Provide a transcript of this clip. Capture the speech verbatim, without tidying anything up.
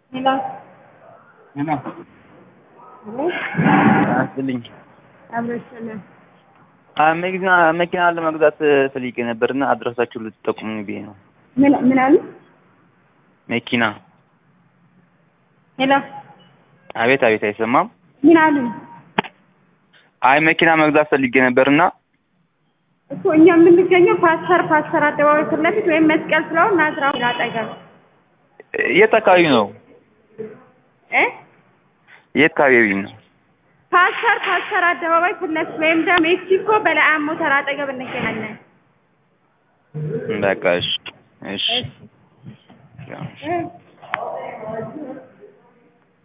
ሄሎ ሄሎ አስልኝ አብረሽና መኪና መኪና ለመግዛት ፈልጌ ነበርና አድራሻችሁ ልትጠቁሙኝ ብዬ ነው። ምን ምን አሉ? መኪና ሄሎ አቤት አቤት፣ አይሰማም? ምን አሉ? አይ መኪና መግዛት ፈልጌ ነበርና እኮ እኛ የምንገኘው ፓስተር ፓስተር አደባባይ ፊት ለፊት ወይም መስቀል ፍላወር ናዝራው አጠገብ። የት አካባቢ ነው? እ የት አካባቢ ነው? ፓስተር ፓስተር አደባባይ ፊት ለፊት ወይም ደግሞ ሜክሲኮ በለዓም ሞተር አጠገብ እንገናኛለን። በቃ እሺ እሺ። እሺ